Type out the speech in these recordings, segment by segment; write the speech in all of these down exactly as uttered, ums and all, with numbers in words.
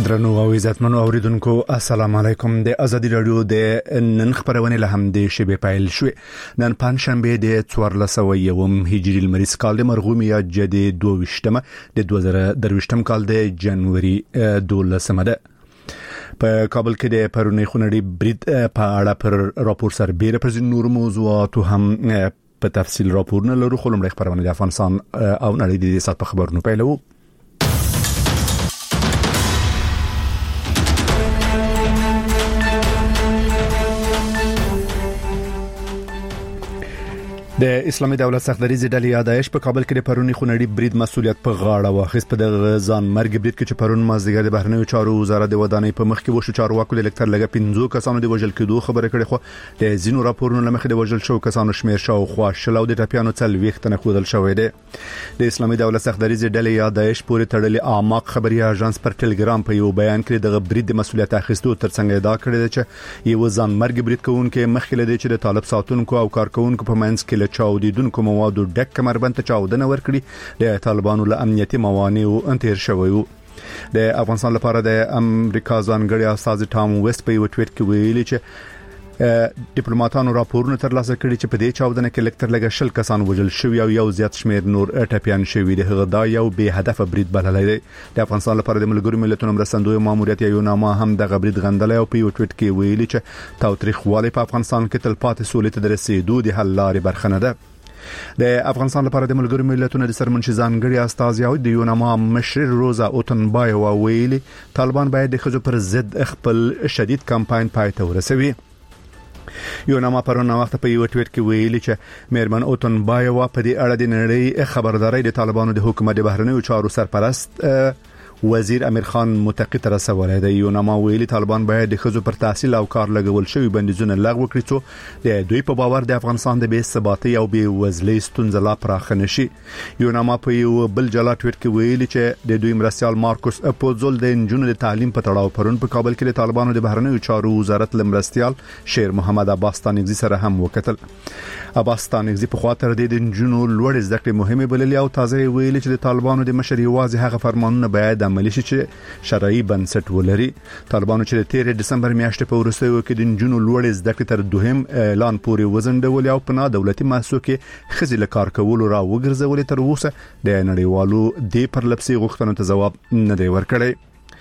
درنو او عزتمنو اوریدونکو السلام علیکم. د ازادي رادیو د نن خبرونه له هم د شبي پایل شو. نن پنځشنبه د څوارلسمه یوم هجری لمریز کال د مرغومیا جدي دوه د دوه زره درویشتم کال د جنوري دولسمه ده. په کابل کې د پرونی خونړي برید په اړه پر راپور سره بیره پر نور موضوعات هم په تفصیل راپورونه لرو. خلم د خبرونه د افغانستان او نړۍ د سات په خبرونو پیلو. د اسلامي دولت سختدریزې ډلې یادایش په کابل کې د پرونی خونړي برید مسؤلیت په غاړه واخیست. په دغه ځان مرګ برید کې چې پرون مازدیګر د بهرنیو چارو وزارت د ودانۍ په مخ کې وشو چارواکو د لکټر لګه پنځو کسانو د وژل کېدو خبره کړې، خو د زینو راپورونو لمخې د وژل شو کسانو شمیر شاو خو شلو د ټاپیانو څلويخت نه خودل شوې ده. د اسلامي دولت سختدریزې ډلې یادایش پورې تړلې اعماق خبري اژانس پر ټلګرام په یو بیان کې دغه برید د مسؤلیت اخیستو ترڅنګ ادعا کړې ده چې یو ځان مرګ برید کوونکې مخکې لدی چې د طالب ساتونکو او کارکونکو په منځ کې له چاودیدونکو موادو ډک کمربند ته چاودنه ورکړي د طالبانو له امنیتي موانعو انتیر شوی وو. د افغانستان لپاره د امریکا ځانګړي استاذ ټام ویست په یو ټویټ کې ویلي چې ډیپلوماټانو راپورونه ترلاسه کړي چې په دې چاودنه کې لکټر لګه شل کسان وژل شوی او یو زیات شمیر نور ټاپیان شوی د هغه دا یو به هدف برید بللی دی. د افغانستان لپاره د ملګرو ملتونو مرستندوی ماموریت یو نامه هم د غبرید غندلې او په یو ټویټ کې ویلي چې تاوتریخوالی په افغانستان کې تل پاتې سولې ته د رسیدو د حل لارې برخه نه ده. د افغانستان لپاره د ملګرو ملتونو د سرمنشي ځانګړي استاذ یو د یوناما مشر روزا اوتنبای او ویلي طالبان باید د خځو پر ضد خپل شدید کمپاین پای ته ورسوي. یوناما پرون وخت په یو ټویټ کې ویلي چې میرمن اوتنبای او په دې اړه د نړۍ خبرداري د طالبانو د حکومت د بهرنیو چارو سرپرست وزیر امیر خان متقی تر رسولای دی. یوناما ویلي طالبان باید د خځو پر تحصیل او کار لګول شوی بندیزونه لغوه کړي څو د دوی په باور د افغانستان د بې ثباتۍ او بې وزلۍ ستونزه لا پراخه نشي. یوناما په یو بل جلا ټویټ کې ویلي چې د دوی مرستيال مارکوس اپوزول د انجونو د تعلیم په تړاو پرون په کابل کې د طالبانو د بهرنیو چارو وزارت لمرستيال شیر محمد عباس تانګزي سره هم وکتل. عباس تانګزي په خاطر د انجونو لوړ زده کړې مهمه بللې او تازه ویلي چې د طالبانو د مشر یوازې هغه فرمانونه باید عملي شي چې شرعي بنسټ ولري. طالبانو چې د تیر دسمبر میاشتې په وروستیو کې د انجونو لوړ زده کړې تر دوهم اعلان پورې وزندول او په نا دولتي مؤسسو کې خزي له کار کولو را وګرځول تر اوسه د نړیوالو د پرلپسي غوښتنو ته جواب نه دی ورکړی.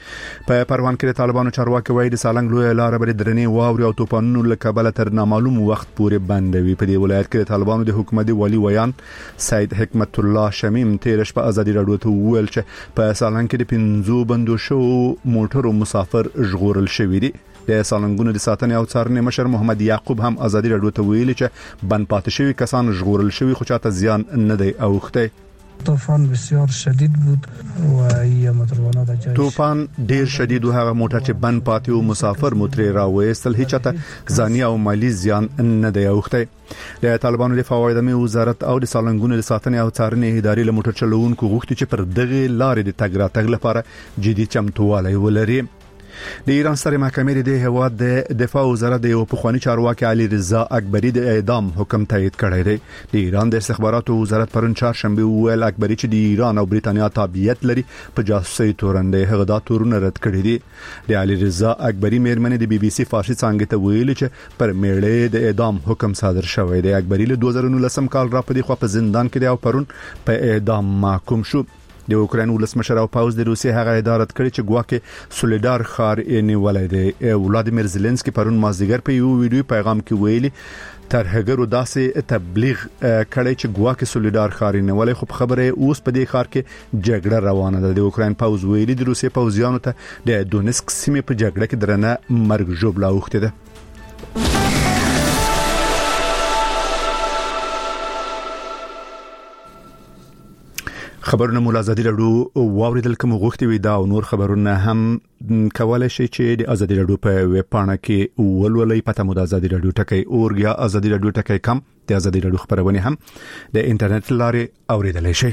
په پروان کې د طالبانو چارواکي وایي د سالنګ لوی لار بری درنې واوري او توپانونو له کابل تر نامعلوم وخت پورې بندوي. په دې ولایت کې د طالبانو د حکومتي والی ویان سید حکمت الله شمیم تیرش په ازادي رادیو ته ویل چې په سالنګ کې د پنځو بندو شو موټرو مسافر ژغورل شوی دي. د سالنګونو د ساتنې او څارنې مشر محمد یعقوب هم ازادي رادیو ته ویلي چې بند پاتې شوی کسان ژغورل شوی خو چاته زیان نه دی اوخته. طوفان بسیار شدید بود و ای موتروانات جایش طوفان ډیر شدید و هغه موټر چې بند پاتې او مسافر موټر راوېستل هیڅ ته ځاني او مالی زیان نه دی اوخته. د طالبانو د فوایدمي وزارت او د سالنګونو د ساتنې او څارنې ادارې له موټر چلوونکو غوښتي چې پر دغه لارې د تګ راتګ لپاره جدي چمتووالی ولري. د ایران ستر محکمې د هواد د دفاع وزارت د یو پخوانی چارواکي علي رضا اکبری د اعدام حکم تایید کړی دی. د ایران د استخباراتو وزارت پرون چهارشنبه ویل اکبری چې د ایران او بریتانیا تابعیت لري په جاسوسي تورنده هغه دا تورونه رد کړی دي. د علي رضا اکبری میرمن د بي بي سي فارسی څنګه ته ویل چې پر میړې د اعدام حکم صادر شوی دی. اکبری له دوه زره نولسم کال را په دې خو په زندان کې دی او پرون په اعدام محکوم شو. د اوکراین ولسمشر او پاوز د روسیې هغه ادارت کړی چې ګواکې سولیدار خار یې نیولای دی. ولادیمیر زيلنسکي پرون مازدیګر په یو ویډیو پیغام کې ویلي تر هغه داسې تبلیغ کړی چې ګواکې سولیدار خار یې نیولای خو خبره اوس په دې خار کې جګړه روانه ده. د اوکراین پاوز ویلي د روسیې پاوزیانو ته د دونسک سیمې په جګړه کې درنه مرګ ژوبلا اوخته ده. خبرونه مول ازادي رادیو واوریدل کوم غوښتي وي دا او نور خبرونه هم کولای شي چې د ازادي رادیو په ویب پاڼه کې ولولې پته مو د ازادي رادیو ټکی اورګیا ازادي رادیو ټکی کم د ازادي رادیو خبرونه هم د انټرنیټ لارې اوریدل شي.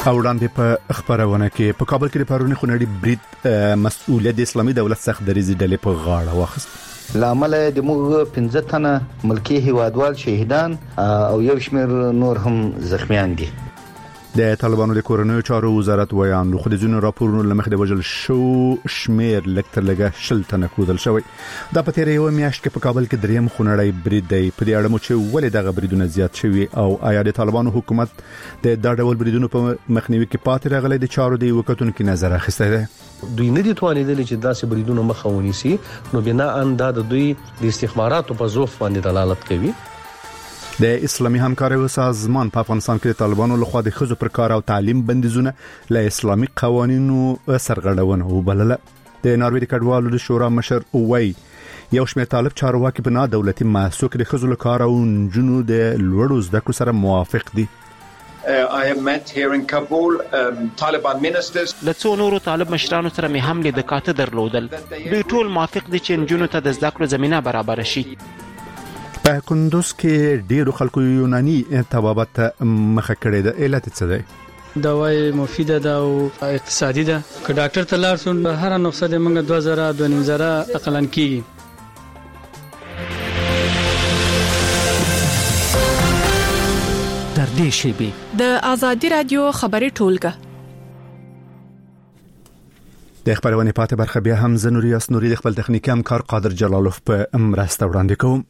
او وړاندې په خبرونه کې په کابل کې د پرونی خونړي برید مسؤلیت د اسلامي دولت سخت دریزي ډلې په غاړه واخیست. لامل د موږ پنځه تنه ملکی هیوادوال شهیدان او یو شمېر نور هم زخمیان دي. د طالبانو د کورنیو چارو وزارت ویان خو د ځینو راپورونو لمخې د وژل شو شمیر لکتر لګه شل تنه کودل شوی. دا په تیر یو میاشت کې په کابل کې دریم خونړی برید دی. په دې اړه مو چې ولې دغه بریدونه زیات شوي او آیا د طالبانو حکومت د دا ډول بریدونو په مخنیوي کې پاتې راغلی د چارو دی وکړونکو نظر اخیستی دی. دوی نه دي توانیدل چې داسې بریدونه مخه ونیسي، نو بنا ان دا د دوی د استخباراتو په ضعف باندې دلالت کوي. د اسلامي همکارۍ سازمان په افغانستان کې د طالبانو لخوا د ښځو پر کار او تعلیم بندیزونه له اسلامي قوانینو سرغړونه وبلله. د ناروې د کډوالو د شورا مشر وایي یو شمېر طالب چارواکي په نه دولتي مؤسسو کې د ښځو له کار او نجونو د لوړو زده کړو سره موافق دي. Uh, I have met here in Kabul um, Taliban ministers. د څو نورو طالب مشرانو سره مې هم لیدل کاته درلودل. دوی ټول موافق دي چې نجونو ته د زده کړو زمينه برابر شي. په کندوز کې ډیرو خلکو یوناني طبابت مخه کړې ده. علت څه دی؟ دواي مفیده ده او اقتصادي ده. که ډاکټر ته لاړ شو هر نسخه د موږ دوه زره دوه نیم زره اقلن کیږي. در دې شیبه د آزادی رادیو خبري ټولګه د خبرونه پاتې برخه بیا هم زنوري اسنوري د خپل تخنیکی همکار قادر جلالوف په مرسته وړاندې کوم.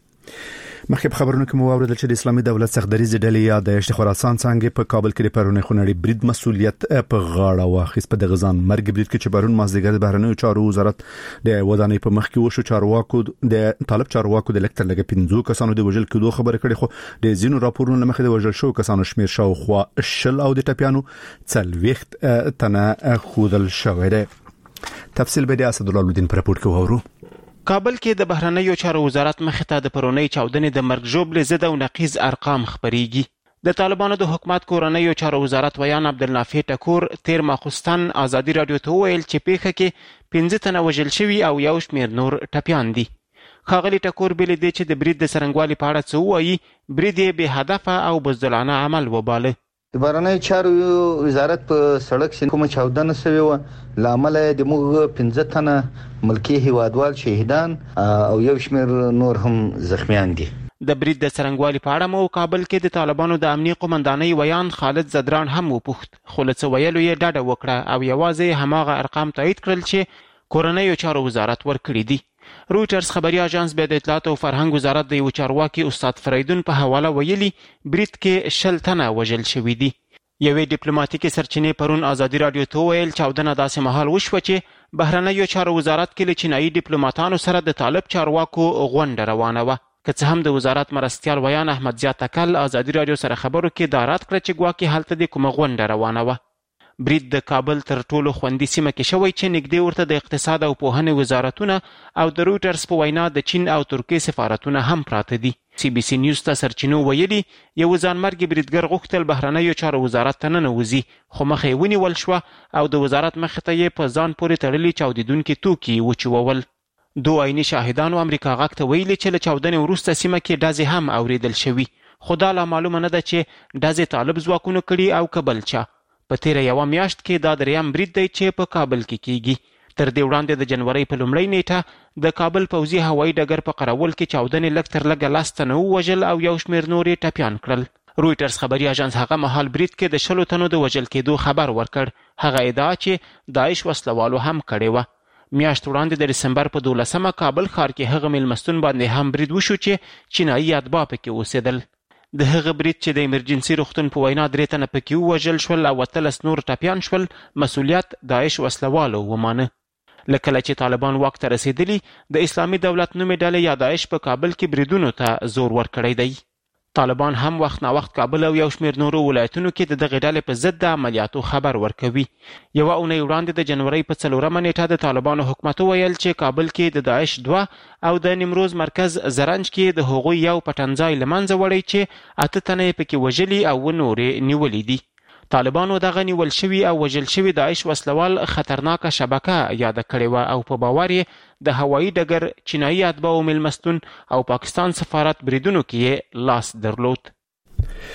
مخکې په خبرونو کې مو اوریدل چې د اسلامي دولت څخه دریزي ډلې یادایش خراسان څنګه په کابل کې د پرونی خونړي برید مسؤلیت په غاړه واخیست. په دغه ځان مرګ برید کې چې پرون مازدیګر د بهرنیو چارو وزارت د ودانۍ په مخ کې وشو چارواکو د طالب چارواکو د لکتر لګ پنځو کسانو د وژل کېدو خبره کړې، خو د زینو راپورونو لمخې د وژل شو کسانو شمیر شاوخوا شل او د ټپیانو څلويخت تنه خودل شوی دی. تفصیل به د اسدالله الدین پر راپور کې وورو. کابل کې د بهرنیو چارو وزارت مخې ته د پرونی چاودنې د مرګ ژوبل ضد او نقیض ارقام خبريږي. د طالبانو د حکومت کورنیو چارو وزارت ویان عبدالنافع ټکور تیر ماخستان آزادی رادیو ته ویل چې پیښه کې پنځه تنه وژل شوي او یو شمېر نور ټپیان دي. ښاغلي ټکور بل دي چې د برید د سرنګوالي په اړه څه وایي، برید یې بې هدفه او بزدلانه عمل وباله. د بهرنیو چارو وزارت په سړک سین کومه چاودنه شوې و، لامل د موږ پنځه تنه ملکی هیوادوال شهیدان او یو شمېر نور هم زخمیان دي. د برید د سرنګوالي په اړه مو کابل کې د طالبانو د امنیه قومندانۍ ویان خالد زدران هم وپوښت، خو له څه ویلو یې ډاډه وکړه او یوازې هماغه ارقام تایید کړل چې کورنیو چارو وزارت ورکړي دي. رویټرز خبري اژانس به د اطلاعات او فرهنګ وزارت د یو چارواکي استاد فریدون په حواله ویلي برید کې شل تنه وژل شوي دي. یوې ډیپلوماټیکي سرچینې پرون آزادی رادیو ته ویل چاودنه داسې مهال وشوه چې بهرنیو چارو وزارت کې له چینایي ډیپلوماټانو سره د طالب چارواکو غونډه روانه وه. که څه هم د وزارت مرستیال ویان احمد زیات تکل آزادی رادیو سره خبرو کې دا رد کړه چې ګواکې هلته د کومه غونډه روانه وه. برید د کابل تر ټولو خوندي سیمه کې شوی چې نږدې ورته د اقتصاد او پوهنې وزارتونه او د رویټرز په وینا د چین او ترکیې سفارتونه هم پراته دي. سی بي سي نیوز ته سرچینو ویلي یو ځانمرګي بریدګر غوښتل بهرنیو چارو وزارت ته ننوځي، خو مخه یې ونیول شوه او د وزارت مخې ته یې په ځان پورې تړلي چاودیدونکي توکي وچوول. دوه عیني شاهدانو امریکا غږ ته ویلي چې له چاودنې وروسته سیمه کې ډزې هم اوریدل شوي، خو دا لا معلومه نه ده چې ډزې طالب ځواکونو کړي او که بل چا. په تیره یوه میاشت کې دا دریم برید دی چې په کابل کې کیږي. تر دې وړاندې د جنوري په لومړۍ نیټه د کابل پوځي هوایي ډګر په قراول کې چاودنې لږ تر لږه لس تنه ووژل او یو شمېر نور یې ټپیان کړل. رویټرز خبري اژانس هغه مهال برید کې د شلو تنو د وژل کېدو خبر ورکړ. هغه ادعا چې داعش وسلوالو هم کړې وه. میاشت وړاندې د دسمبر په دولسمه کابل ښار کې هغه میلمستون باندې هم برید وشو چې چینایي اتباع پکې اوسېدل. د هغه برید چې د ایمرجنسي روغتون په وینا درې تنه پکې ووژل شول او اتلس نور ټپیان شول، مسؤلیت داعش وسلوالو ومانه. له کله چې طالبان واک ته رسېدلي د اسلامي دولت نومې ډلې یا داعش په کابل کې بریدونو ته زور ورکړی دی. طالبان هم وخت نا وخت کابل او یو شمېر نورو ولایتونو کې د دغې ډلې په ضد د عملیاتو خبر ورکوي. یوه اونۍ وړاندې د جنورۍ په څلورمه نیټه د طالبانو حکومت وویل چې کابل کې د داعش دوه او د نیمروز مرکز زرنج کې د هغوی یو پټنځای له منځه وړی چې اته تنه یې پکې وژلي او نورې نیولي دي. طالبانو دغه نیول شوي او وژل شوي داعش وسلوال خطرناکه شبکه یاده کړې وه او په باور یې د هوایي ډګر، چینایي اتباعو میلمستون او پاکستان سفارت بریدونو کې یې لاس درلود.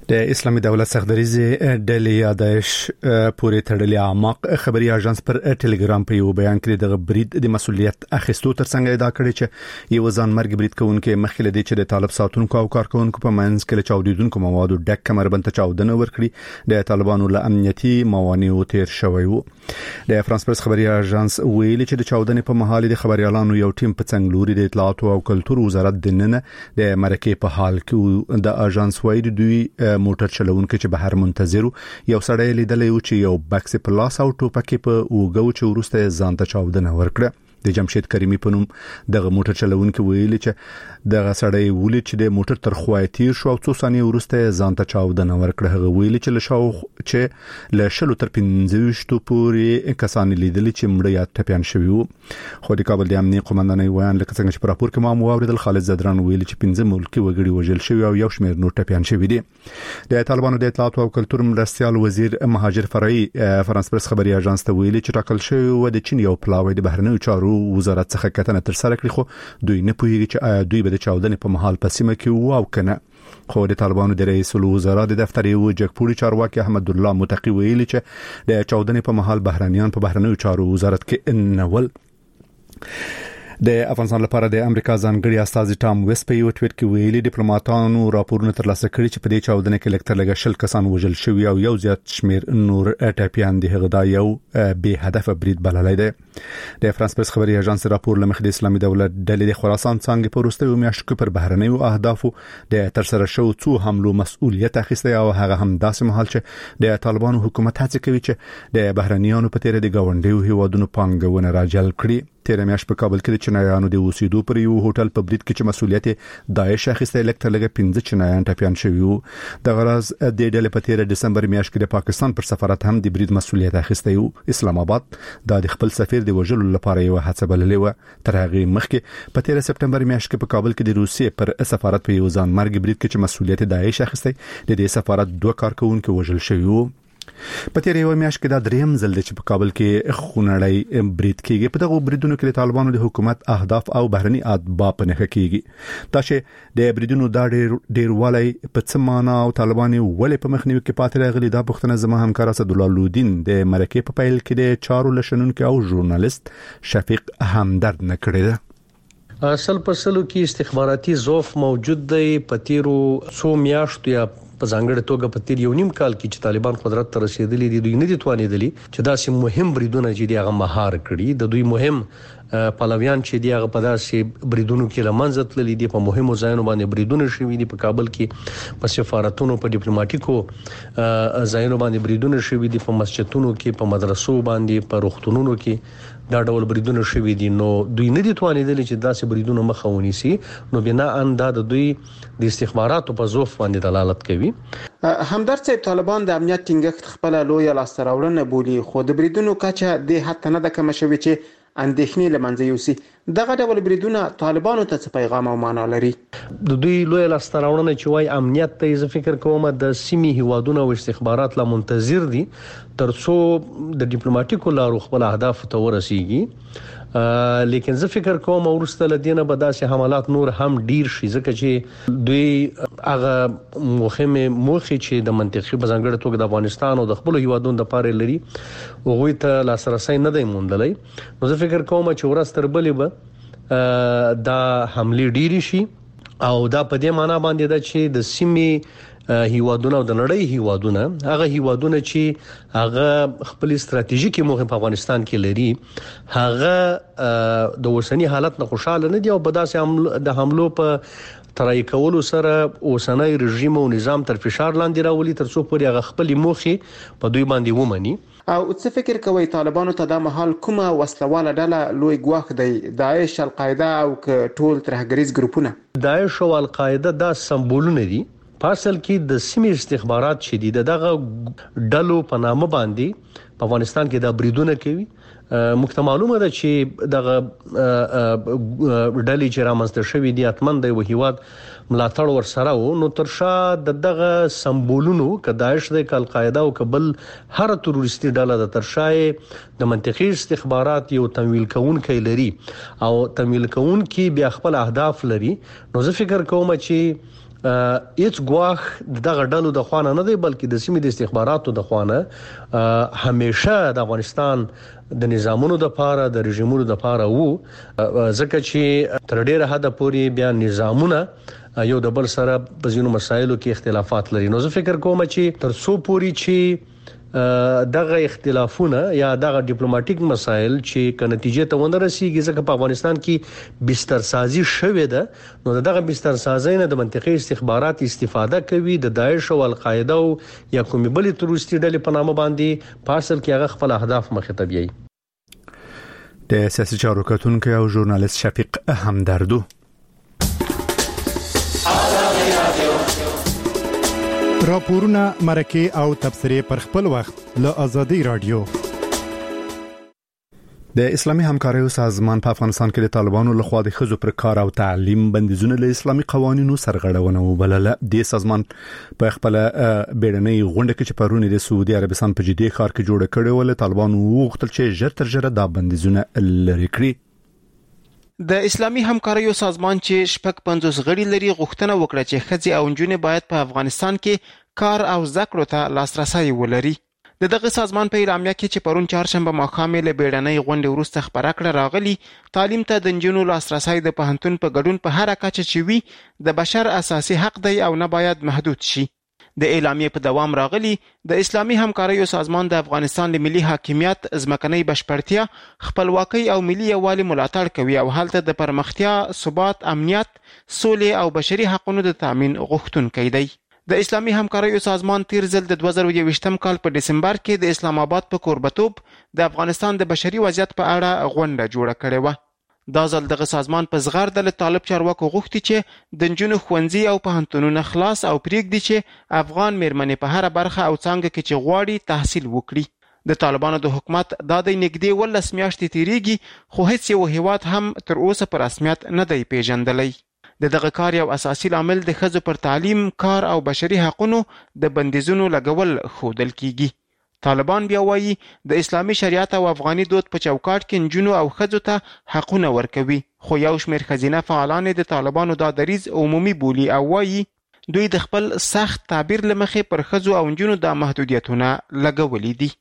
د اسلامي دولت سختدریزه ډلې یا داعش پورې تړلې اعماق خبري اژانس پر ټلګرام په یو بیان کې د برید د مسولیت اخیستو ترڅنګ ادعا کړې چې یو ځان مرګ برید کوونکې مخکې لدی چې د طالب ساتونکو او کارکونکو په منځ کې چاودیدونکو موادو ډک کمربند ته چاودنه ورکړي د طالبانو له امنیتي موانعو تیر شوی وو. د فرانس پرس خبري اژانس ویلي چې د چاودنې په محل د خبريالانو یو ټیم په څنګلوري د اطلاعات او کلتور وزارت دننه د مرکه په حال کې د اژانس وایي دوی موټر چلونکو چې بهر منتظر یو سړی لیدلی و چې یو بکس په لاس او ټوپک په اوګو چې ورسته ځان ته چاودنه ورکړه. د جمشید کریمی په نوم دغه موټر چلونکو ویلي چې دغه سړی ولې چې د موټر تر خوای تیر شو او څو ثانیې ورسته ځان ته چاودنه ورکړه. هغه ویلي چې لشاو چې له شلو تر پنځه پورې کسان لیدل چې مړ یا ټپيان شوی وو. خو د کابل د امنیتي قومندانۍ ویان لکه څنګه چې په راپور کې ما موریدل خالد زدران ویلي چې پنځه ملکی وګړي وژل شوی او یو شمېر نور ټپيان شوی دي. د طالبانو د اطلاعات او کلتور مرستيال وزیر مهاجر فرعي فرانس پرس خبري اژانس ته ویلي چې ټاکل شوی و د چین یو پلاوی د بهرنیو چارو وزارت څخه کتنه تر سره کړی خو دوی نه پوهیږي چې دوی به د چاودنې په محل په سیمه کې وو او کنه. خو د طالبانو د رئیس الوزرا د دفتر یو جګپوري چارواکي احمد الله متقی ویلي چې د چاودنې په محل بهرنیان په بهرنیو چارو وزارت کې انول. د افغانستان لپاره د امریکا ځانګړي استاذ ټام ویس په یو ټویټ کې ویلي ډیپلوماټانو راپورونه ترلاسه کړي چې په دې چاودنه کې لکتر لګ شل کسان وژل شوی او یو زیات شمیر نور ټاپیان دي. هغه دا یو به هدف برید بللای دی. د فرانس پرس خبري اژانس راپور لمخ د اسلامي دولت ډلې د خراسان څنګه په وروستیو میاشتو پر بهرنیو اهدافو د تر سره شو څو حملو مسؤلیت اخیسته او هغه هم داسې مهال چې د طالبانو حکومت هڅه کوي چې د بهرنیانو په تیر د گاونډیو هیوادونو پانګونه راجل کړي. تیر میاشت په کابل کې د چینایانو د اوسېدو پر یو هوټل په برید کې چې مسؤلیت داعش اخیسته لکه لګه پنځه چینایان ټپيان شوی وو. د غرض د ډلې په تیر دسمبر میاشت کې د پاکستان پر سفارت هم د برید مسؤلیت اخیسته یو. اسلام آباد د خپل سفیر د وژلو لپاره یو هڅه بللې و. تر هغه مخکې په تیر سپټمبر میاشت کې په کابل کې د روسیې پر سفارت په یو ځان مرګ برید کې چې مسؤلیت داعش اخیسته د دې سفارت دوه کارکونکو وژل شوی وو. په تیر یو میاشت کې دا دریم ځل دی چې په کابل کې خونړی برید کیږي. په دغه بریدونو کې د طالبانو د حکومت اهداف او بهرني اتباع په نښه کیږي. دا چې د بریدونو دا ډیر ډیر والی په څه معنا او طالبان ولې په مخنیوي کې پاتې راغلي دا پوښتنه زما همکار اسد الله لودین د مرکه په پیل کې د چارو لشنونکو او ژورنالیست شفیق همدرد نه کړی ده. اصل په سلو کې استخباراتي ضعف موجود دی. په تیرو څو میاشتو یا په ځانګړي توګه په تیر یو نیم کال کې چې طالبان قدرت ته رسیدلي دي دوی نه دي توانېدلي چې داسې مهم بریدونه چې دی هغه مهار کړي. د دوی مهم پلویان چې دی هغه په داسې بریدونو کې لمنځه تللي دي. په مهمو ځایونو باندې بریدونه شوي دي. په کابل کې په سفارتونو په ډیپلوماټیکو ځایونو باندې بریدونه شوي دي. په مسجدونو کې په مدرسو باندې په روغتونونو کې دا ډول بریدونه شوي دي. نو دوی نه دي توانېدلي چې داسې بریدونه مخه ونیسي. نو بنا ان دا د دوی د استخباراتو په ضعف باندې دلالت کوي. همدرد صاحب طالبان د امنیت ټینګښت خپل لوی لاسته راوړنه بولي خو د بریدونو کچه د حتی نه د کم شوي چې اندېښنې لمنځه یوسي. دغه ډول بریدونه طالبانو ته څه پیغام او معنا لري؟ د دوی لوی لاسته راوړنه چې وای امنیت ته زه فکر کوم د سیمې هیوادونو او استخبارات لا منتظر دي ترڅو د ډیپلوماټیکو لارو خپل اهداف ته ورسیږي. لیکن زه فکر کوم ورسته لدینه به داسې حملات نور هم ډیر شي ځکه چې دوی هغه مهمه موخه چې د منطقي بزنګړ توګه د افغانستان او د خپل هیوادونو د پاره لري هغه ته لاسرسي نه دی موندلای. نو زه فکر کوم چې ورسته بلې به دا حمله ډیر شي او دا په دې معنی باندې دا چې د سیمې هیوادونه او د نړۍ هیوادونه هغه هیوادونه چې هغه خپل ستراتیژیکي موخه په افغانستان کې لري هغه د اوسنی حالت نه خوشاله نه دي او په داسې د حملو په ترای کولو سره اوسنۍ رژیم او نظام تر فشار لاندې راولي ترڅو پورې هغه خپل موخه په دوی باندې ومني. او څه فکر کوي طالبانو ته د محل کومه وسلواله ډله لوی ګواښ دی؟ داعش، القاعده او ټول ترهګریز ګروپونه؟ داعش او القاعده دا سمبولونه دي. پاسل کې د سیمې استخبارات شدید دغه ډلو په نامه باندې په افغانستان کې دا بریدونه کوي. مخته معلومه ده چې دغه ډلې چې رامنځته شوې دي اتمن د وحیوات ملاتړ ورسره وو. نو ترشا د دغه سمبولونو ک داعش د القاعده او قبل هر تروریستي ډله د ترشای د منطقي استخبارات یو تمویل کوونکی لري او تمویل کوونکی بیا خپل اهداف لري. نو زه فکر کوم چې هیڅ ګواښ دغه ډلو د خوانه نه دی بلکې د سیمې د استخباراتو د خوانه همیشه د افغانستان د نظامونو د پاره د رژیمونو د پاره وو ځکه چې تر ډیره حد پورې بیا نظامونه یو د بل سره په ځینو مسایلو کې اختلافات لري. نو زه فکر کوم چې تر څو پورې چې دغه اختلافونه یا دغه ډیپلوماټیک مسایل چې ک نتیجې ته ونه رسیږي ځکه په افغانستان کې بستر سازي شوې ده نو دغه بستر سازي نه د منطقي استخبارات استفاده کوي د داعش او القاعده او یا کومې بلې تروریستي ډلې په نامه باندې پارسل کې هغه خپل اهداف مخې ته بیایي. د سیاسي چارو کتونکو او ژورنالیست شفیق همدردو راپورونه مرکه او تبصره پر خپل وخت له ازادي رادیو. د اسلامي همکاریو سازمان په افغانستان کې د طالبانو لخوا د ښځو پر کار او تعلیم بندیزونه له اسلامي قوانینو سرغړونه وبلله. د سازمان په خپل بیړنۍ غونډه کې چې پرونی د سعودي عربستان په جدي ښار کې جوړ کړي ول طالبانو وغوښتل چې ژر تر ژره دا بندیزونه لري کړي. د اسلامي همکاریو سازمان چې شپږ پنځوس غړي لري غوښتنه وکړه چې ښځې او نجونې باید په افغانستان کې کار او زده کړو ته لاسرسي ولري. د دغه سازمان په اعلامیه کې چې پرون چهارشنبه ماښام له بیړنۍ غونډې وروسته خبره کړه راغلي تعلیم ته د نجونو لاسرسي د پوهنتون په ګډون په هر کچه چې وي د بشر اساسي حق دی او نه باید محدود شي. د اعلامیه په دوام راغلي د اسلامي همکاریو سازمان د افغانستان د ملي حاکمیت ځمکنۍ بشپړتیا خپلواکۍ او ملي یووالي ملاتړ کوي او هلته د پرمختیا ثبات امنیت سولې او بشري حقوقو د تامین غوښتونکی دی. د اسلامي همکاریو سازمان تیر ځل د دوه زره یوویشتم کال په دسمبر کې د اسلام آباد په کوربتوب د افغانستان د بشري وضعیت په اړه غونډه جوړه کړې و. دا ځل دغه سازمان په زغرده له طالب چارواکو غوښتي چې د نجونو ښوونځي او پوهنتونونه خلاص او پریږدي چې افغان میرمنې په هر برخه او څانګه کې چې غواړي تحصیل وکړي. د طالبانو د حکومت دا د نږدې ولس میاشتې تیریږي خو هیڅ یو هیواد هم تر اوسه په رسمیت نه دی پیژندلی. د دغه کار یو اساسي عامل د ښځو پر تعلیم کار او بشري حقوقو د بندیزونو لګول ښودل کیږي. طالبان بیا وایي د اسلامي شریعت او افغاني دود په چوکاټ کې نجونو او ښځو ته حقونه ورکوي خو یو شمېر ښځینه فعالان د طالبانو دا دریځ عمومي بولي او وایي دوی د خپل سخت تعبیر له مخې پر ښځو او نجونو د محدودیتونه لګولي دي.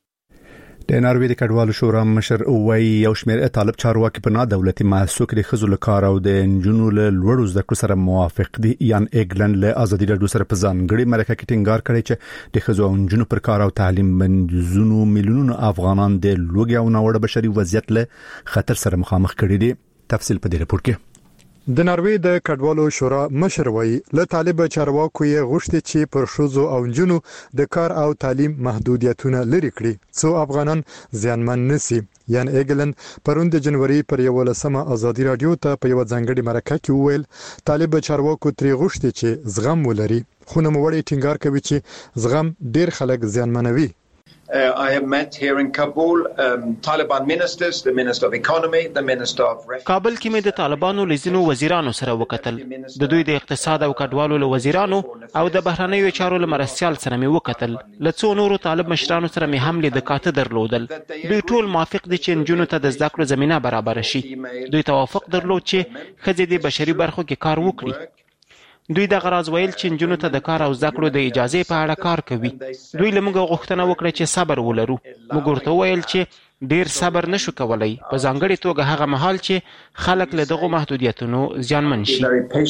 د ناروې د کډوالو شورا مشر وایي یو شمېر طالب چارواکي په نه دولتي مؤسسو کې د ښځو له کار او د نجونو له لوړو زده کړو سره موافق دي. یان ایګلند له ازادي راډیو سره په ځانګړي مرکه کې ټینګار کړی چې د ښځو او نجونو پر کار او تعلیم بندیزونو میلیونونو افغانان د لوږې او ناوړه بشري وضعیت له خطر سره مخامخ کړي دي. تفصیل په دې راپور کې. د ناروې د کډوالو شورا مشر وایي له طالب چارواکو یې غوښتي چې پر ښځو او نجونو د کار او تعلیم محدودیتونه لري کړي څو افغانان زیانمن نشي. یان ایګلند پرون د جنوري پر یولسمه ازادي راډیو ته په یو ځانګړي مرکه کې وویل طالب چارواکو ترې غوښتي چې زغم ولري خو نوموړی ټینګار کوي چې زغم ډیر خلک زیانمنوي. Uh, I have met here in Kabul um, Taliban ministers, the Minister of Economy, the Minister of Refugees. کابل کې مې د طالبانو لزینو وزیرانو سره وکتل. د دوی د اقتصاد او کډوالو له وزیرانو او د بهرنیو چارو له مرستيال سره مې وکتل. له څو نورو طالب مشرانو سره مې هم لیدکاته درلودل. دوی ټول موافق دي چې نجونو ته د زده کړو زمينه برابر شي. دوی توافق درلود چې ښځې د بشري برخو کې کار وکړي. دوی د غراض ویل چې نجونو ته د کار او زده کړو د اجازه په اړه کار کوي. دوی له موږ غوښتنه وکړه چې صبر ولرو. موږ ورته ویل چې ډیر صبر نشو کولای په ځانګړي توګه هغه مهال چې خلک له دغه محدودیتونو زیانمن شي.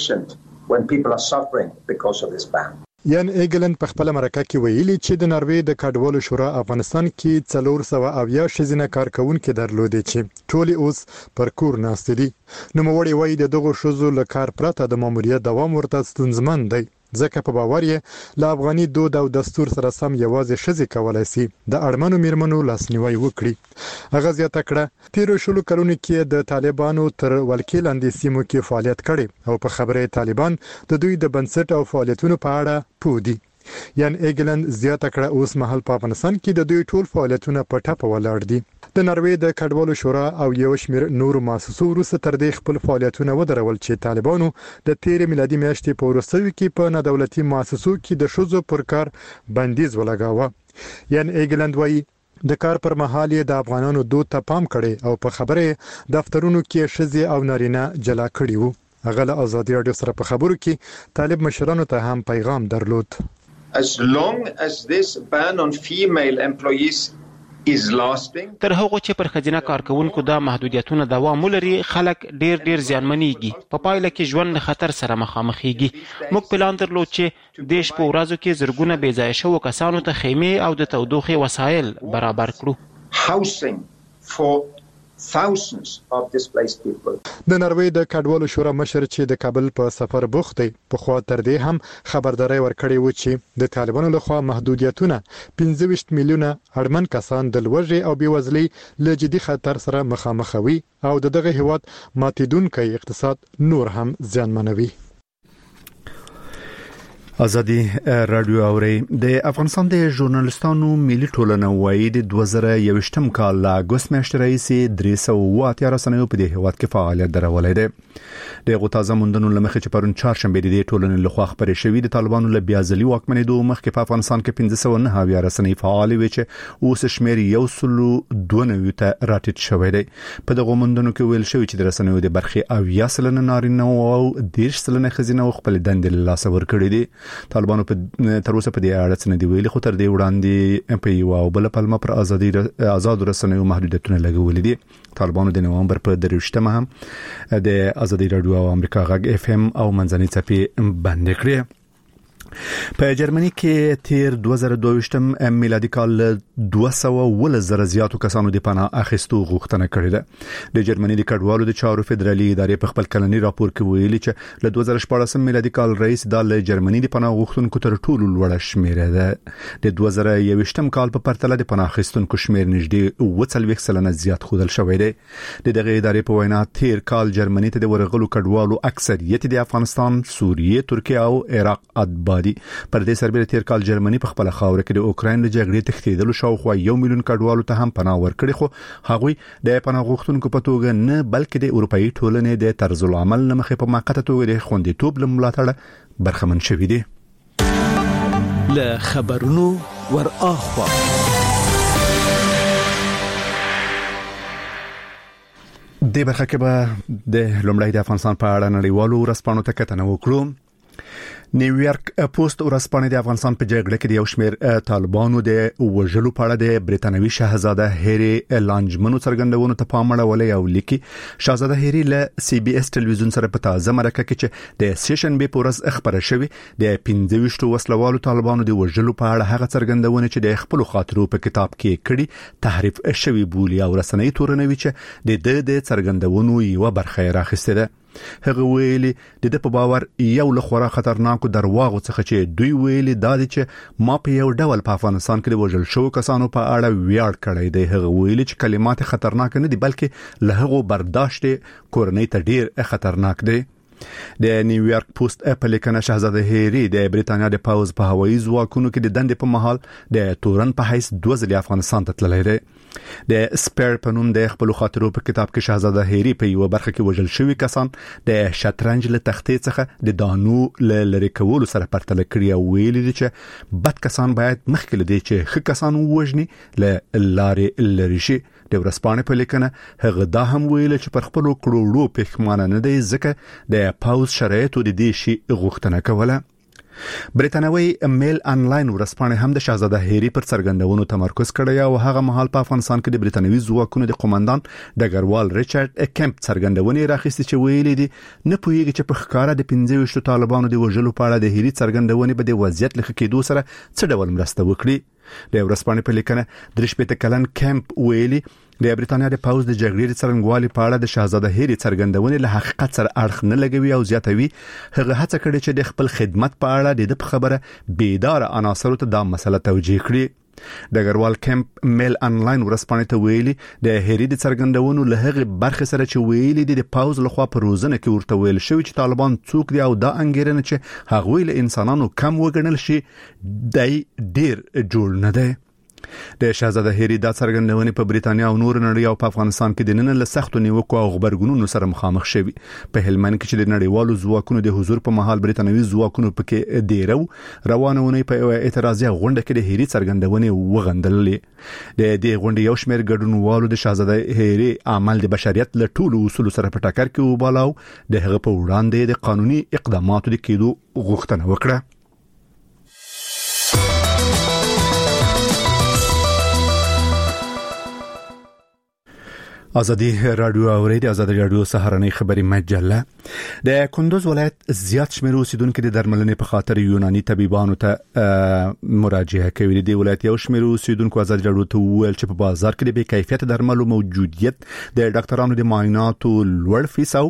یان ایګلند په خپل مرکه کې ویلي چې د ناروې د کډوالو شورا افغانستان کې څلور سوه اویا ښځینه کارکونکو درلودي چې ټول اوس پر کور ناست دي. نوموړی وایي د دغه ښځو له کار پرته د ماموریت دوام ورته ستونزمن دی ځکه په باور یې له افغاني دود او دستور سره سم یوازې ښځې کولای شي د اړمنو میرمنو لاسنیوي وکړي. هغه زیاته کړه تیرو شلو کلونو کې د طالبانو تر ولکې لاندې سیمو کې فعالیت کړي او په خبره طالبان د دوی د بنسټ او فعالیتونو په اړه پوه دي. یان ایګلند زیاته کړه اوس مهال په افغانستان کې د دوی ټول فعالیتونه په ټاپه ولاړ دي. د ناروې د کډوالو شورا او یو شمېر نورو مؤسسو وروسته تر دې خپل فعالیتونه ودرول چې طالبانو د تیر میلادي میاشتې په وروستیو کې په نادولتي مؤسسو کې د ښځو پر کار بندیز ولګاوه. یان ایګلند وایي د کار پر مهال د افغانانو دود ته پام کړي او په خبره دفترونو کې ښځې او نارینه جلا کړي وو. هغه له ازادي رادیو سره په خبرو کې طالب مشرانو ته هم پیغام درلود. As long as this ban on female employees is lasting, تر هغه چې پر خځینه کارکونکو دا محدودیتونه دوام ولري خلک ډیر ډیر زیانمنېږي په پایله کې ژوند خطر سره مخامخېږي. موږ پلان درلود چې دیش په ورځو کې زرګونه بې ځایه شوو کسانو ته خیمې او د تودوخې وسایل برابر کړو. housing for thousands of displaced people. د نروې د کډوالو شورا مشر چې د کابل په سفر بوخت دی په خوا تر دې هم خبرداري ورکړې و چې د طالبانو لخوا محدودیتونه پنځه ویشت میلیونه اړمن کسان د لوږې او بېوزلۍ له جدي خطر سره مخامخ وي او دغه هیواد ماتیدونکي اقتصاد نور هم زیانمنوي. ازادي رادیو اوري د افغانستان د ژورنالستانو ملي ټولنه وایي د دوه زره یوویشتم کال لا اگست میاشتې راهیسې درې سوه اوه رسنیو په دې هیواد کې فعالیت درولې ده. د غوتازه مندونو لمخې چې پرون چهارشنبه د دې ټولنې لخوا خبرې شوې د طالبانو له بیازلي واکمنېدو مخکې په افغانستان کې پنځه سوه نهه رسنۍ فعال وي چې اوس شمیر یو سل دوه نوي ته راټیټ شوی دی. په دغه مندونو کې ویل شوی چې د رسنیو د برخې اویا سلنه نارینه او دېرش سلنه ښځینه خپل دندې له لاسه ورکړي دي. طالبانو په تر اوسه په دې اړه څه نه دی ویلي خو تر دې وړاندې په یو او بل پلمه پر ازادي آزاد رسنیو محدودیتونه لګولې دي. طالبانو د نوامبر په درویشتمه هم د ازادي رادیو او امریکا غږ اف ام او منځنۍ څپې بند کړې. په جرمني کې تیر دوه زره دوه ویشتم میلادي کال دوه سوه ول زره زیاتو کسانو د پناه اخیستو غوښتنه کړې ده. د جرمني د کډوالو د چارو فدرالي ادارې په خپل کلني راپور کې ویلي چې له دوه زره شپاړسم میلادي کال رئیس د جرمني د پناه غوښتونکو تر ټولو لوړه شمیره ده. د دوه زره یوویشتم کال په پرتله د پناه اخیستونکو شمیر نږدې اوه څلوېښت سلنه زیات ښودل شوی دی. د دغه ادارې په وینا تیر کال جرمني ته د ورغلو کډوالو اکثریت د افغانستان، سوریه، ترکیه او عراق ادبادي. پر دې سربېره تیر کال جرمني په خپل خاور کې د اوکراین له جګړې تښتېدلو شاوخوا یو میلیون کډوالو ته هم پناه ورکړي خو هغوی د پناه غوښتونکو په توګه نه بلکې د اروپאי ټولنې د طرز العمل نه مخې په موقته توګه د خوندیتوب له ملاتړه برخمن شوي دي. له خبرونو ور اخوا د برخه کې به د لومړی د افغانستان په اړه نړیوالو ورځپاڼو ته کتنه وکړو. نیویارک پوسټ ورځپاڼه د افغانستان په جګړه کې د یو شمېر طالبانو د وژلو په اړه د بریتانوي شاهزاده هری لانجمنو څرګندونو ته پام اړولی او لیکي شاهزاده هری له سی بي اس ټلویزیون سره په تازه مرکه کې چې د سیشن به پورز خبره شوی د پنځه ویشت وسلوالو طالبانو د وژلو په اړه هغه څرګندونه چې د خپل خاطرو په کتاب کې کړي تحریف شوی بولی او رسنۍ تورنوي چې د د د څرګندونو یو برخه راخسته ده. هغه ویلي د د په باور یو له خورا خطرناکو درواغو څخه چې دوی ویلي دا دي چې ما په یو ډول په افغانستان کې د وژل شوو کسانو په اړه ویاړ کړی دی. هغه ویلي چې کلمات خطرناک نه دي بلکې له هغه برداشت کورنۍ ته ډیر خطرناک دی. د نیویارک پوسټ په لیکنه شاهزاده هری د بریتانیا د پاوز په هوایي ځواکونو کې د دندې په مهال د تورن په حیث دوه ځلې افغانستان ته تللی دی. د سپیر په نوم د خپل خاطرو په کتاب کې شاهزاده هری په یو برخه کې وژل شوی کسان د شطرنج له تختې څخه د دانو ل لری کولو سره پرتله کړی او ویلي دي چې بد کسان باید مخکې لدی چې ښه کسان ووژني ل لارې لری شي. د ورځپاڼې په لیکنه هغه دا هم ویل چې پر خپل کړوړو پښمانه نه دی ځکه د پاوز شرایطو د دې شي غوښتنه کوله. بریتانوي میل انلاین ورځپاڼه هم د شاهزاده هری پر څرګندونو تمرکز کړی او هغه مهال په افغانستان کې د بریتانوي ځواکونو د قومندان ډګروال ریچارډ کمپ څرګندونې راخستې چې ویلي دي نه پوهیږي چې په ښکارا د پنځه ویشت طالبانو د وژلو په اړه د هری څرګندونې به د وضعیت لخوا کېدو سره څه ډول مرسته وکړي. د ورځپاڼې په لیکنه درې شپېته کلن کمپ ویلي د بریتانیا د پاوز د جګړې د څرنګوالي په اړه د شاهزاده هری څرګندونې له حقیقت سره اړخ نه لګوي او زیاتوي. هغه هڅه کړې چې د خپل خدمت په اړه د خبره بیدار عناصرو ته دا مسله توجیه کړي. ډګروال کمپ میل انلاین ورځپاڼې ته ویلي د هری د څرګندونو له هغه برخه سره چې ویلي دي د پاوز لخوا په روزنه کې ورته ویل شوی چې طالبان څوک دي او دا انګیرنه چې هغوی له انسانانو کم وګڼل شي دای ډیر جوړ نه دی. د شاهزاده هری د څرګندونې په بریتانیا او نور نړۍ او په افغانستان کې د نن له سختو نیوکو او خبرګونونو سره مخامخ شوي. په هلمند کې چې د نړیوالو ځواکونو د حضور په مهال بریتانوي ځواکونو پکې ډیرو روانونه په اعتراضي غونډه کې د هری څرګندونې وغندلې. د دې غونډې یو شمېر ګډونوالو د شاهزاده هری عمل د بشریت له ټولو اصولو سره په ټکر کې وبالاو. د هغه په وړاندې د قانوني اقداماتو د کېدو غوښتنه وکړه. ازادي رادیو او ریډیو ازادي رادیو سهارنۍ خبري مجله. د کندوز ولایت زیات شمېر اوسیدونکو د درملنې په خاطر یوناني طبيبانو ته مراجعه کوي. د ولایت یو شمېر اوسیدونکو ازادي رادیو ته ویل چې په بازار کې د بې کیفیت درملو موجودیت د ډاکټرانو د معایناتو لوړ فیس او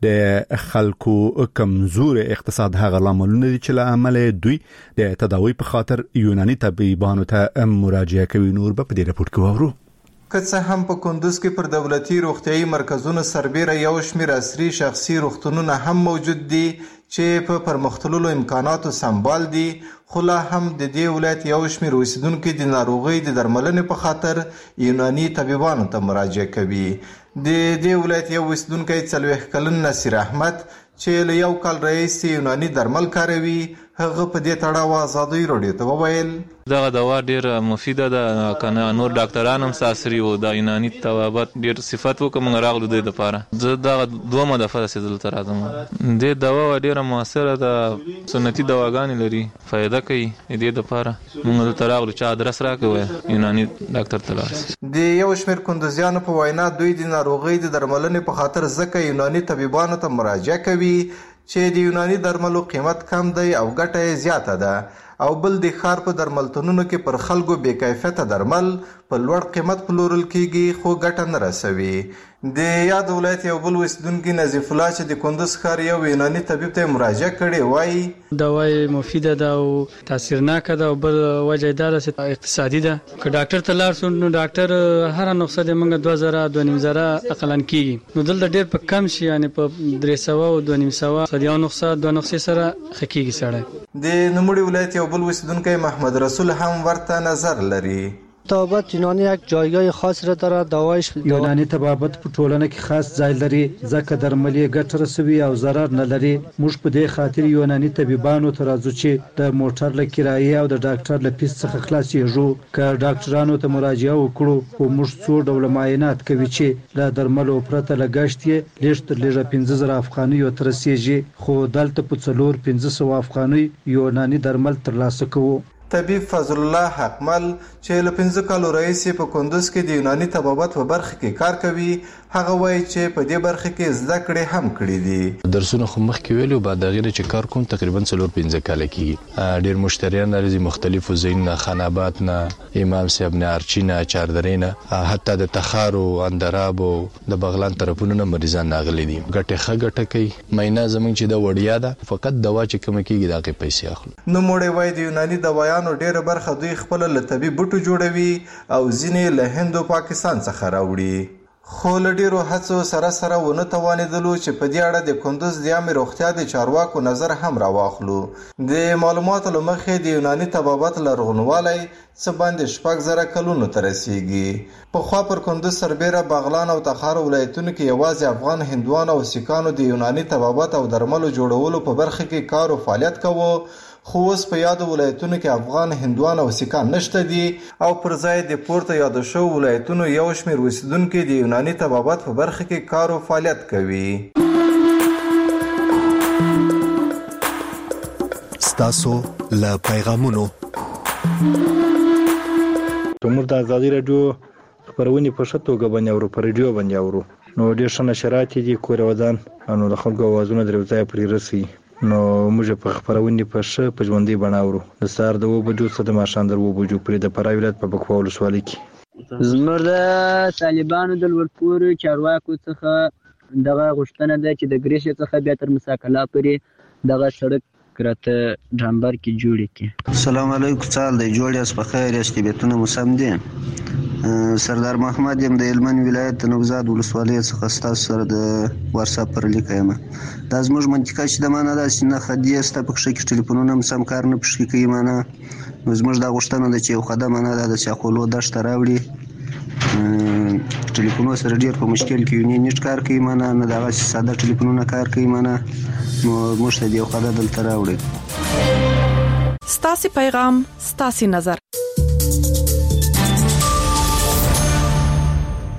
د خلکو کمزور اقتصاد هغه لاملونه دي چې له امله دوی د تداوی په خاطر یوناني طبيبانو ته مراجعه کوي. نور به په دې راپور کې وورو. که څه هم په کندوز کې پر دولتي روغتيایي مرکزونو سربېره یو شمېر عصري شخصي روغتونونه هم موجود دي چې په پرمختللو امکاناتو سمبال دي، خو لا هم د دې ولایت یو شمېر اوسیدونکي د ناروغۍ د درملنې په خاطر یوناني طبيبانو ته مراجعه کوي. د دې ولایت یو اوسیدونکی څلوېښت کلن نصیر احمد چې له یو کال راهیسې یوناني درمل کاروي، هغه په دې تړاو ازادي رادیو ته وویل دغه دوا ډیر مفیده ده، کنه نور ډاکټران هم ساسري وو د یوناني طبابت ډیر صفات وکم راغلو د لپاره. زه دغه دوه دفعه سیدل تر راځم. د دوا ډیره موثره ده، سنتي دواګانې لري، فائدہ کوي. دې لپاره موږ ته راغلو چې ادرس راکوي یوناني ډاکټر ته لاس. د یو شمېر کندوزیانو په وینا دوی د ناروغۍ د درملنې په خاطر ځکه یوناني طبيبانو ته مراجعه کوي چې د یوناني درملو قیمت کم دی او ګټه یې زیاته ده، او بل د ښار په درملتونونو کې پر خلکو بې کیفیته درمل په لوړ قیمت پلورل کیږي خو ګټه نه رسوي. د یاد ولایت یو بل اوسیدونکي نظیف الله چې د کندوز ښار یو یوناني طبيب ته مراجعه کړې وایي دوا مفیده ده او تاثیرناکه ده، او بل وجه دا ده چې اقتصادي ده. که ډاکټر ته لاړ شو نو ډاکټر هر نسخه د موږ دوه زره دوه نیم زره اقلا کیږي، نو دلته ډېر په کم شي، یعنی په درې سوه او دوه نیم سوه یو نسخه دوه نسخې سره ښه کیږي سړی. د نوموړي ولایت یو بل اوسیدونکی محمد رسول هم ورته نظر لري. طبابت یونانی یک جایگاه خاص را داره. دوایش یونانی طبابت په ټولنه کې خاص ځای لري ځکه درمل یې ګټه رسوي او ضرر نه لري. موږ په دې خاطر یونانی طبيبانو ته راځو چې د موټر له کرایې او د ډاکټر له فیس څخه خلاصېږو. که ډاکټرانو ته مراجعه وکړو خو موږ څو ډوله معاینات کوي چې له درملو پرته لګښت یې لږ تر لږه پنځه زره افغانیو ته رسیږي، خو دلته په څلور پنځه سوه افغانۍ یونانی درمل ترلاسه کوو. طبيب فضل الله حقمل چې له پنځه کالو راهیسې په کندوز کې د یوناني طبابت په برخه کې کار کوي، هغه وایي چې په دې برخه کې زده کړې هم کړې دي. درسونه خو مخکې ویلو، بعد د غیر چې کار کوم تقریبا څلور پنځه کاله کېږي. ډېر مشتریان راځي مختلفو ځایونو، خانابات نه، امام صاحب نه، ارچي نه، چاردرې نه، حتی د تخار او اندراب او د بغلان طرفونو نه مریضان راغلي دي. ګټه ښه ګټه کوي. معاینه زموږ چې د وړیا ده، فقط دوا چې کومه کېږي د هغې پیسې اخلو. نوموړی وایي د یوناني دوايانو ډېره برخه دوی خپله له طبي بوټو جوړوي او ځینې له هند او پاکستان څخه راوړي. خو له ډیرو هڅو سره سره ونه توانېدلو چې په دې اړه د کندوز د عامې روغتیا د چارواکو نظر هم راواخلو. د معلوماتو له مخې د یوناني طبابت لرغونوالی څه باندې شپږ زره کلونو ته رسیږي. پخوا پر کندوز سربیره بغلان او تخار ولایتونو کې یوازې افغان هندوان او سیکانو د یوناني طبابت او درملو جوړولو په برخه کې کار او فعالیت کوو، خو اوس په یادو ولایتونو کې افغان هندوان او سیکان نشته دي، او پر ځای د پورته یادو شوو ولایتونو یو شمېر اوسیدونکي د یوناني طبابت په برخه کې کار او فعالیت کوي. ستاسو له پیغامونو موږ د ازادي رادیو خبرونه په ښه توګه باندې اورو، په رادیو باندې اورو، نو ډېر ښه نشرات دي کور ودان، نو د خلکو اوازونه درې ځای پرې رسي، نو موږ په خبرونه په ښه په ژوندۍ باندې اورو. د سهار د اوه بجو څخه د ماښام د اوه بجو پورې د فراه ولایت په بکوا ولسوالۍ کې. زموږ د طالبانو د لوړپوړو چارواکو څخه دغه غوښتنه ده چې د ګریشي څخه بیا تر مساکلا پورې دغه سړک راته ډامبر کې جوړ کړي. السلام علیکم، څال دی جوړ یاست، په خیر یاست، طبیعتونه مو سم دي؟ سردار محمد يم د هلمند ولایت نوزاد ولسوالۍ څخه ستاسو سره د واتساپ پر لیک یم. دا زموږ منطقه چې د معنا دا چې نه خدي است په کښه کې ټلیفونونه سم کار نه پښې کوي معنا نو زموږ دا غوښتنه ده چې یو خدای معنا دا د چاخولو دشت راوړي ټلیفونونه سره ډیر په مشکل کې یو نیټ کار کوي معنا نه دا ساده ټلیفونونه کار کوي معنا نو موږ ته یو خدای دلته راوړي. ستاسو پیغام ستاسو نظر